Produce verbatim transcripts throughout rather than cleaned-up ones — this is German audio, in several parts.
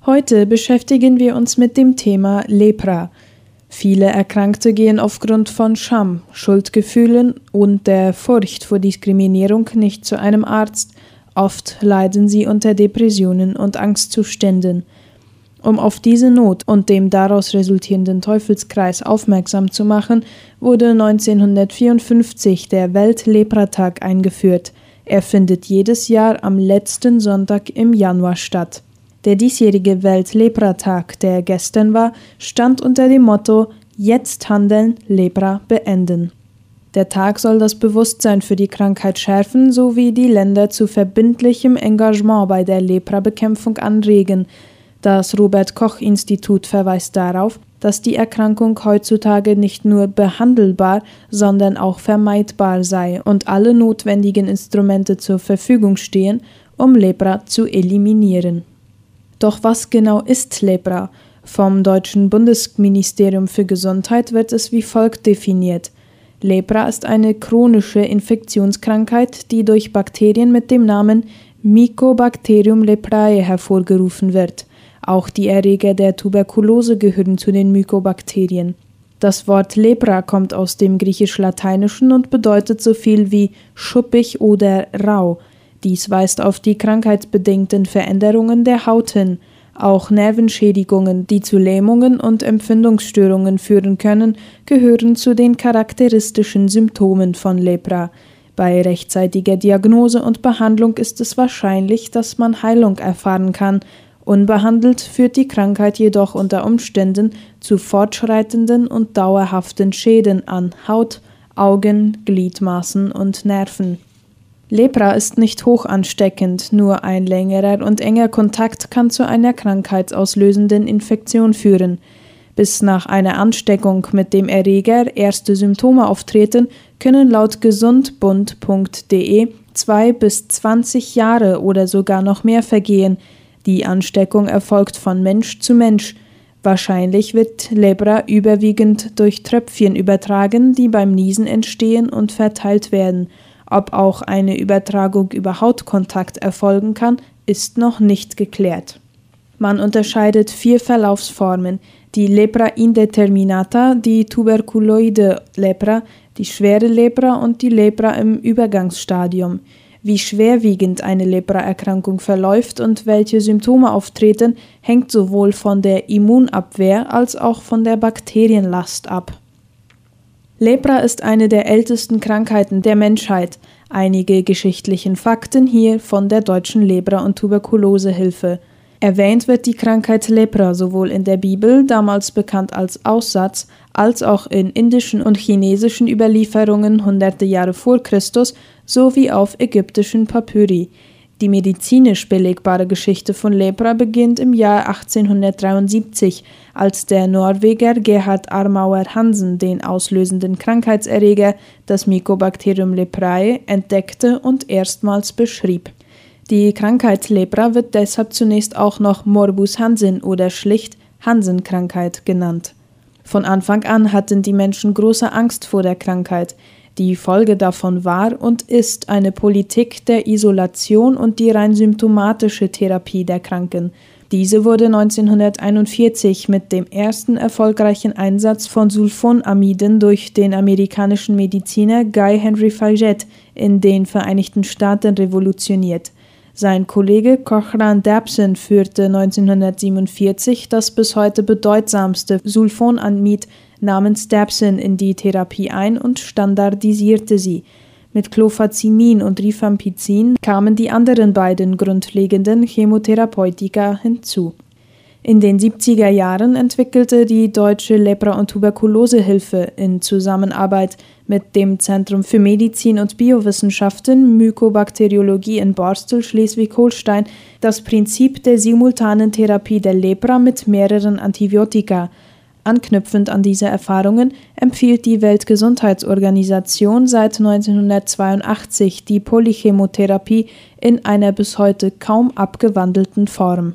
Heute beschäftigen wir uns mit dem Thema Lepra. Viele Erkrankte gehen aufgrund von Scham, Schuldgefühlen und der Furcht vor Diskriminierung nicht zu einem Arzt. Oft leiden sie unter Depressionen und Angstzuständen. Um auf diese Not und dem daraus resultierenden Teufelskreis aufmerksam zu machen, wurde neunzehnhundertvierundfünfzig der Welt-Lepra-Tag eingeführt. Er findet jedes Jahr am letzten Sonntag im Januar statt. Der diesjährige Welt-Lepra-Tag, der gestern war, stand unter dem Motto „Jetzt handeln, Lepra beenden“. Der Tag soll das Bewusstsein für die Krankheit schärfen sowie die Länder zu verbindlichem Engagement bei der Lepra-Bekämpfung anregen. Das Robert-Koch-Institut verweist darauf, dass die Erkrankung heutzutage nicht nur behandelbar, sondern auch vermeidbar sei und alle notwendigen Instrumente zur Verfügung stehen, um Lepra zu eliminieren. Doch was genau ist Lepra? Vom deutschen Bundesministerium für Gesundheit wird es wie folgt definiert. Lepra ist eine chronische Infektionskrankheit, die durch Bakterien mit dem Namen Mycobacterium leprae hervorgerufen wird. Auch die Erreger der Tuberkulose gehören zu den Mycobakterien. Das Wort Lepra kommt aus dem Griechisch-Lateinischen und bedeutet so viel wie schuppig oder rau. Dies weist auf die krankheitsbedingten Veränderungen der Haut hin. Auch Nervenschädigungen, die zu Lähmungen und Empfindungsstörungen führen können, gehören zu den charakteristischen Symptomen von Lepra. Bei rechtzeitiger Diagnose und Behandlung ist es wahrscheinlich, dass man Heilung erfahren kann. Unbehandelt führt die Krankheit jedoch unter Umständen zu fortschreitenden und dauerhaften Schäden an Haut, Augen, Gliedmaßen und Nerven. Lepra ist nicht hoch ansteckend, nur ein längerer und enger Kontakt kann zu einer krankheitsauslösenden Infektion führen. Bis nach einer Ansteckung mit dem Erreger erste Symptome auftreten, können laut gesundbund punkt de zwei bis zwanzig Jahre oder sogar noch mehr vergehen. Die Ansteckung erfolgt von Mensch zu Mensch. Wahrscheinlich wird Lepra überwiegend durch Tröpfchen übertragen, die beim Niesen entstehen und verteilt werden. Ob auch eine Übertragung über Hautkontakt erfolgen kann, ist noch nicht geklärt. Man unterscheidet vier Verlaufsformen: die Lepra indeterminata, die tuberkuloide Lepra, die schwere Lepra und die Lepra im Übergangsstadium. Wie schwerwiegend eine Lepra-Erkrankung verläuft und welche Symptome auftreten, hängt sowohl von der Immunabwehr als auch von der Bakterienlast ab. Lepra ist eine der ältesten Krankheiten der Menschheit. Einige geschichtlichen Fakten hier von der Deutschen Lepra- und Tuberkulosehilfe. Erwähnt wird die Krankheit Lepra sowohl in der Bibel, damals bekannt als Aussatz, als auch in indischen und chinesischen Überlieferungen hunderte Jahre vor Christus sowie auf ägyptischen Papyri. Die medizinisch belegbare Geschichte von Lepra beginnt im Jahr achtzehnhundertdreiundsiebzig, als der Norweger Gerhard Armauer Hansen den auslösenden Krankheitserreger, das Mycobacterium leprae, entdeckte und erstmals beschrieb. Die Krankheit Lepra wird deshalb zunächst auch noch Morbus Hansen oder schlicht Hansen-Krankheit genannt. Von Anfang an hatten die Menschen große Angst vor der Krankheit. Die Folge davon war und ist eine Politik der Isolation und die rein symptomatische Therapie der Kranken. Diese wurde neunzehnhunderteinundvierzig mit dem ersten erfolgreichen Einsatz von Sulfonamiden durch den amerikanischen Mediziner Guy Henry Faget in den Vereinigten Staaten revolutioniert. Sein Kollege Cochran Dabson führte neunzehnhundertsiebenundvierzig das bis heute bedeutsamste Sulfonamid namens Dabson in die Therapie ein und standardisierte sie. Mit Clofazimin und Rifampicin kamen die anderen beiden grundlegenden Chemotherapeutika hinzu. In den siebziger Jahren entwickelte die Deutsche Lepra- und Tuberkulosehilfe in Zusammenarbeit mit dem Zentrum für Medizin und Biowissenschaften Mykobakteriologie in Borstel, Schleswig-Holstein, das Prinzip der simultanen Therapie der Lepra mit mehreren Antibiotika. Anknüpfend an diese Erfahrungen empfiehlt die Weltgesundheitsorganisation seit neunzehnhundertzweiundachtzig die Polychemotherapie in einer bis heute kaum abgewandelten Form.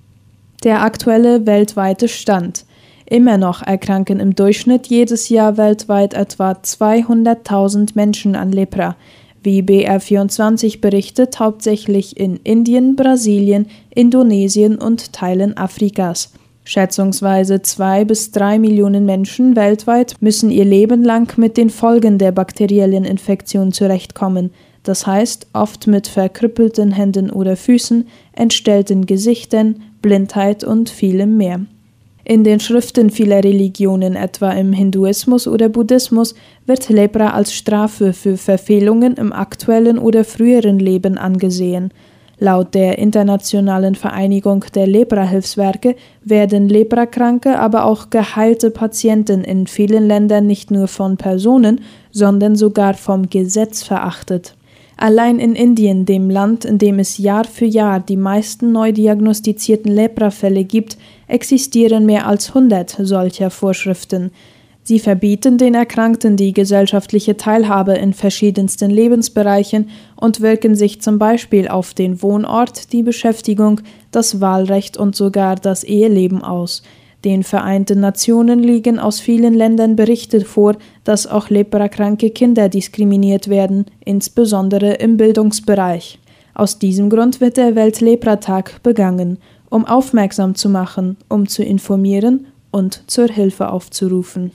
Der aktuelle weltweite Stand: Immer noch erkranken im Durchschnitt jedes Jahr weltweit etwa zweihunderttausend Menschen an Lepra. wie B R vierundzwanzig berichtet, hauptsächlich in Indien, Brasilien, Indonesien und Teilen Afrikas. Schätzungsweise zwei bis drei Millionen Menschen weltweit müssen ihr Leben lang mit den Folgen der bakteriellen Infektion zurechtkommen, das heißt oft mit verkrüppelten Händen oder Füßen, entstellten Gesichtern, Blindheit und vielem mehr. In den Schriften vieler Religionen, etwa im Hinduismus oder Buddhismus, wird Lepra als Strafe für Verfehlungen im aktuellen oder früheren Leben angesehen. Laut der Internationalen Vereinigung der Lepra-Hilfswerke werden Leprakranke, aber auch geheilte Patienten in vielen Ländern nicht nur von Personen, sondern sogar vom Gesetz verachtet. Allein in Indien, dem Land, in dem es Jahr für Jahr die meisten neu diagnostizierten Lepra-Fälle gibt, existieren mehr als hundert solcher Vorschriften. Sie verbieten den Erkrankten die gesellschaftliche Teilhabe in verschiedensten Lebensbereichen und wirken sich zum Beispiel auf den Wohnort, die Beschäftigung, das Wahlrecht und sogar das Eheleben aus. Den Vereinten Nationen liegen aus vielen Ländern Berichte vor, dass auch leprakranke Kinder diskriminiert werden, insbesondere im Bildungsbereich. Aus diesem Grund wird der Weltlepra-Tag begangen, um aufmerksam zu machen, um zu informieren und zur Hilfe aufzurufen.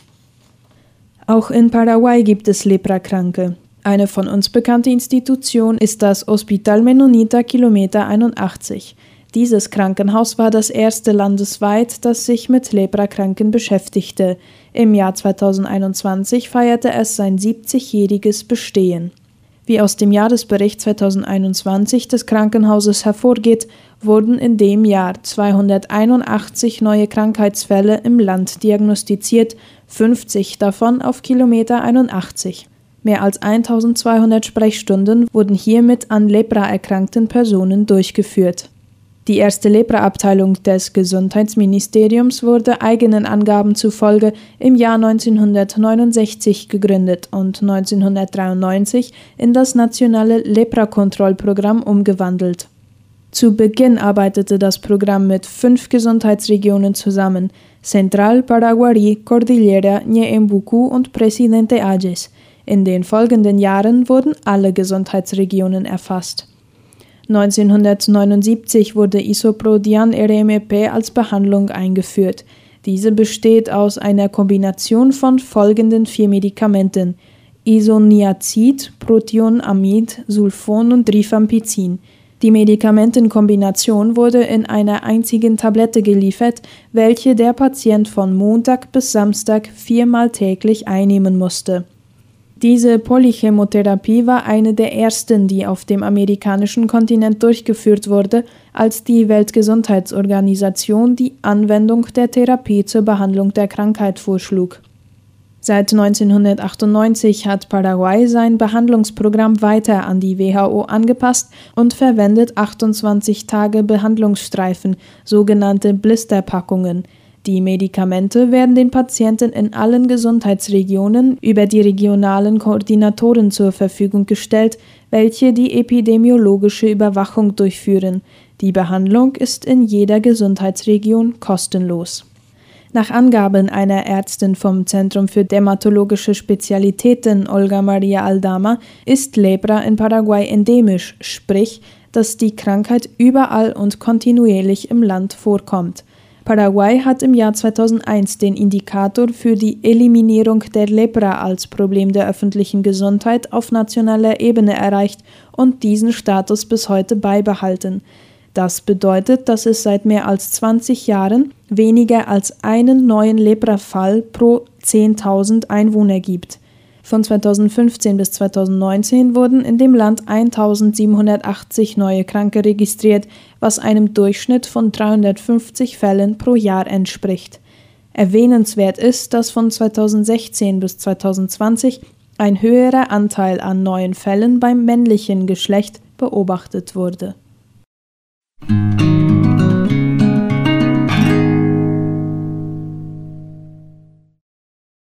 Auch in Paraguay gibt es Leprakranke. Eine von uns bekannte Institution ist das Hospital Menonita Kilometer einundachtzig. Dieses Krankenhaus war das erste landesweit, das sich mit Leprakranken beschäftigte. Im Jahr zweitausendeinundzwanzig feierte es sein siebzigjähriges Bestehen. Wie aus dem Jahresbericht zweitausendeinundzwanzig des Krankenhauses hervorgeht, wurden in dem Jahr zweihunderteinundachtzig neue Krankheitsfälle im Land diagnostiziert, fünfzig davon auf Kilometer einundachtzig. Mehr als eintausendzweihundert Sprechstunden wurden hiermit an Lepra erkrankten Personen durchgeführt. Die erste Lepra-Abteilung des Gesundheitsministeriums wurde eigenen Angaben zufolge im Jahr neunzehnhundertneunundsechzig gegründet und neunzehnhundertdreiundneunzig in das nationale Lepra-Kontrollprogramm umgewandelt. Zu Beginn arbeitete das Programm mit fünf Gesundheitsregionen zusammen: Central, Paraguarí, Cordillera, Ñeembucú und Presidente Ayes. In den folgenden Jahren wurden alle Gesundheitsregionen erfasst. neunzehnhundertneunundsiebzig wurde Isoprodian R M E P als Behandlung eingeführt. Diese besteht aus einer Kombination von folgenden vier Medikamenten: Isoniazid, Protionamid, Sulfon und Rifampicin. Die Medikamentenkombination wurde in einer einzigen Tablette geliefert, welche der Patient von Montag bis Samstag viermal täglich einnehmen musste. Diese Polychemotherapie war eine der ersten, die auf dem amerikanischen Kontinent durchgeführt wurde, als die Weltgesundheitsorganisation die Anwendung der Therapie zur Behandlung der Krankheit vorschlug. Seit neunzehnhundertachtundneunzig hat Paraguay sein Behandlungsprogramm weiter an die W H O angepasst und verwendet achtundzwanzig Tage Behandlungsstreifen, sogenannte Blisterpackungen. Die Medikamente werden den Patienten in allen Gesundheitsregionen über die regionalen Koordinatoren zur Verfügung gestellt, welche die epidemiologische Überwachung durchführen. Die Behandlung ist in jeder Gesundheitsregion kostenlos. Nach Angaben einer Ärztin vom Zentrum für Dermatologische Spezialitäten, Olga Maria Aldama, ist Lepra in Paraguay endemisch, sprich, dass die Krankheit überall und kontinuierlich im Land vorkommt. Paraguay hat im Jahr zweitausendeins den Indikator für die Eliminierung der Lepra als Problem der öffentlichen Gesundheit auf nationaler Ebene erreicht und diesen Status bis heute beibehalten. Das bedeutet, dass es seit mehr als zwanzig Jahren weniger als einen neuen Lepra-Fall pro zehntausend Einwohner gibt. Von zweitausendfünfzehn bis zweitausendneunzehn wurden in dem Land eintausendsiebenhundertachtzig neue Kranke registriert, was einem Durchschnitt von dreihundertfünfzig Fällen pro Jahr entspricht. Erwähnenswert ist, dass von zweitausendsechzehn bis zweitausendzwanzig ein höherer Anteil an neuen Fällen beim männlichen Geschlecht beobachtet wurde.